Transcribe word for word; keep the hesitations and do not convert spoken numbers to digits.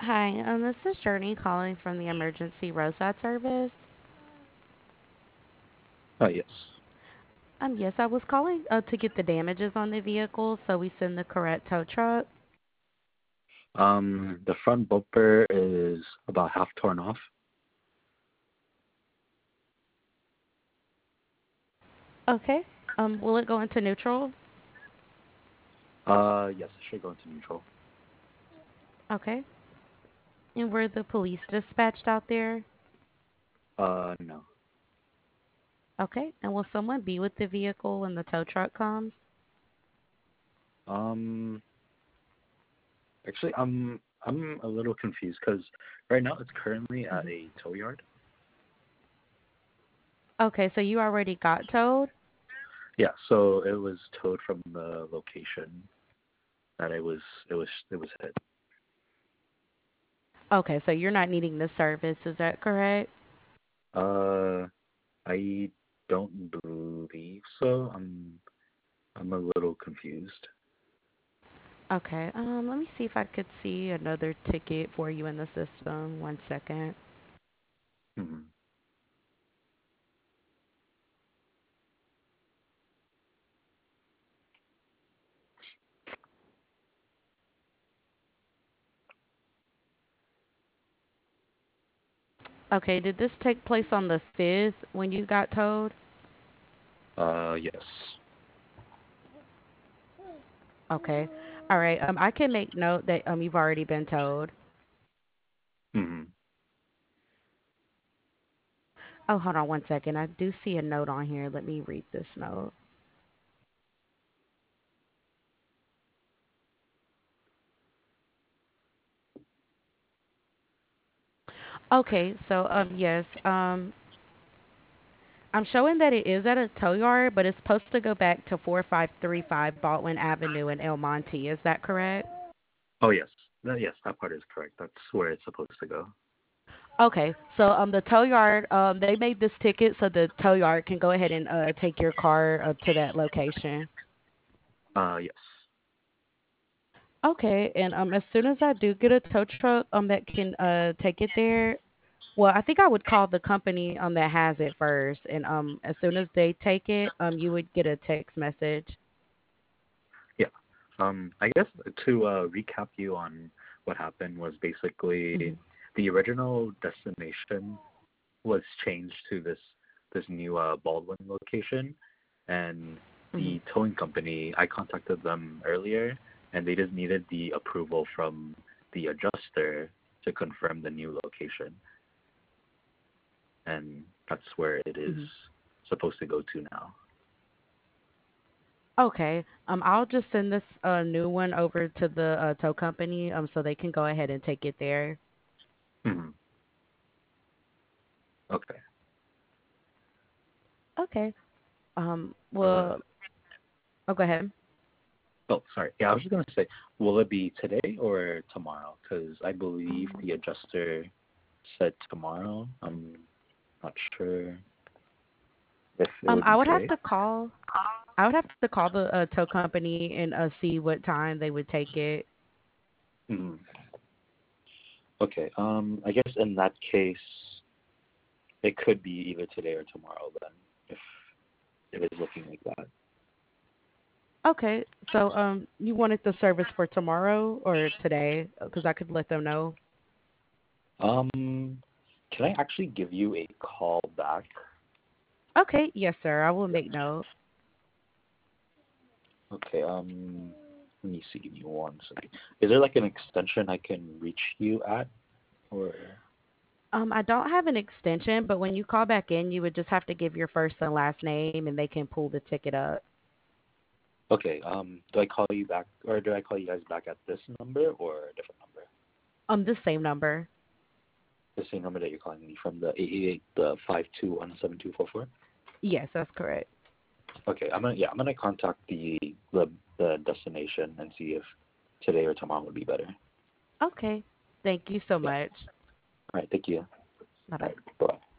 Hi, um, this is Journey calling from the emergency roadside service. Uh, yes. Um, yes, I was calling uh, to get the damages on the vehicle so we send the correct tow truck. Um, the front bumper is about half torn off. Okay. Um, will it go into neutral? Uh, yes, it should go into neutral. Okay. And were the police dispatched out there? Uh, no. Okay. And will someone be with the vehicle when the tow truck comes? Um, actually, I'm I'm a little confused because right now it's currently at Mhm. a tow yard. Okay, so you already got towed? Yeah, so it was towed from the location that it was it was it was hit. Okay, so you're not needing the service, is that correct? Uh, I don't believe so. I'm I'm a little confused. Okay, um, let me see if I could see another ticket for you in the system. One second. Hmm. Okay, did this take place on the fifth when you got towed? Uh, yes. Okay. All right. Um, I can make note that um you've already been towed. Hmm. Oh, hold on one second. I do see a note on here. Let me read this note. Okay, so um yes, um I'm showing that it is at a tow yard, but it's supposed to go back to four five three five Baldwin Avenue in El Monte. Is that correct? Oh yes, that, yes, that part is correct. That's where it's supposed to go. Okay, so um the tow yard um they made this ticket so the tow yard can go ahead and uh take your car uh, to that location. Uh, yes. Okay, and um, as soon as I do get a tow truck um that can uh take it there, well, I think I would call the company um that has it first, and um as soon as they take it, um you would get a text message. Yeah. Um, I guess to uh, recap you on what happened was basically Hmm. the original destination was changed to this this new uh, Baldwin location, and Hmm. the towing company, I contacted them earlier, and they just needed the approval from the adjuster to confirm the new location, and that's where it is Hmm. supposed to go to now. Okay, um I'll just send this uh new one over to the uh, tow company um so they can go ahead and take it there. Hmm. Okay. Okay. Um. Uh, Well. Oh, go ahead. Oh, sorry. Yeah, I was just gonna say, will it be today or tomorrow? Because I believe Um. the adjuster said tomorrow. I'm not sure if it um would I be would have today. to call. I would have to call the uh, tow company and uh, see what time they would take it. Mm. Okay. Um, I guess in that case, it could be either today or tomorrow then, if if it's looking like that. Okay, so um, you wanted the service for tomorrow or today? Because I could let them know. Um, can I actually give you a call back? Okay, yes, sir. I will make note. Okay. Um, let me see. Give me one second. Is there like an extension I can reach you at, or? Um, I don't have an extension, but when you call back in, you would just have to give your first and last name, and they can pull the ticket up. Okay. Um, do I call you back, or do I call you guys back at this number or a different number? Um, the same number. The same number that you're calling me from, the eight eight eight, the five two one seven two four four. Yes, that's correct. Okay. I'm gonna yeah I'm gonna contact the the the destination and see if today or tomorrow would be better. Okay. Thank you so Yeah. much. All right. Thank you. Bye All bye. right. Bye.